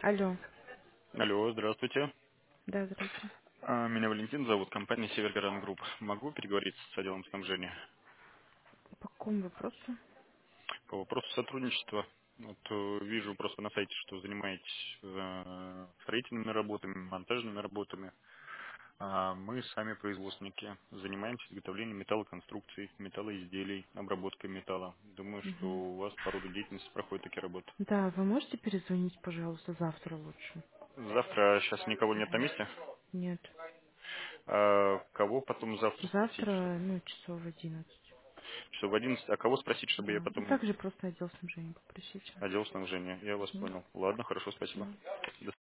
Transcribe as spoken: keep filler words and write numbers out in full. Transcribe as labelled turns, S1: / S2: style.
S1: Алло.
S2: Алло, здравствуйте.
S1: Да, здрасте.
S2: А, Меня Валентин зовут, компания Севергарант Групп. Могу переговорить с отделом снабжения
S1: По какому вопросу?
S2: по вопросу сотрудничества? Вот э, вижу просто на сайте, что занимаетесь э, строительными работами, монтажными работами. А мы сами производственники, занимаемся изготовлением металлоконструкций, металлоизделий, обработкой металла. Думаю, что
S1: Мгм.
S2: у вас по роду деятельности проходят такие работы.
S1: Да, вы можете перезвонить, пожалуйста, завтра лучше?
S2: Завтра сейчас никого нет на
S1: Мгм.
S2: месте.
S1: Нет.
S2: А кого потом завтра спросить?
S1: Завтра, ну, часов в одиннадцать.
S2: Что в одиннадцать, а кого спросить, чтобы я
S1: Да. Ну,
S2: потом
S1: также просто отдел снабжения попросите.
S2: отдел снабжения. Я вас
S1: Мгм.
S2: понял. Ладно, хорошо, спасибо.
S1: Да.
S2: До